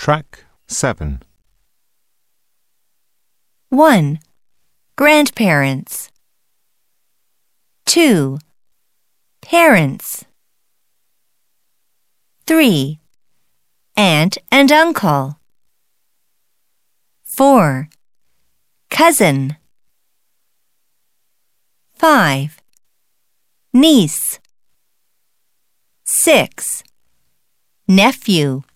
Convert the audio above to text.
Track 7. 1. Grandparents. 2. Parents. 3. Aunt and uncle. 4. Cousin. 5. Niece. 6. Nephew.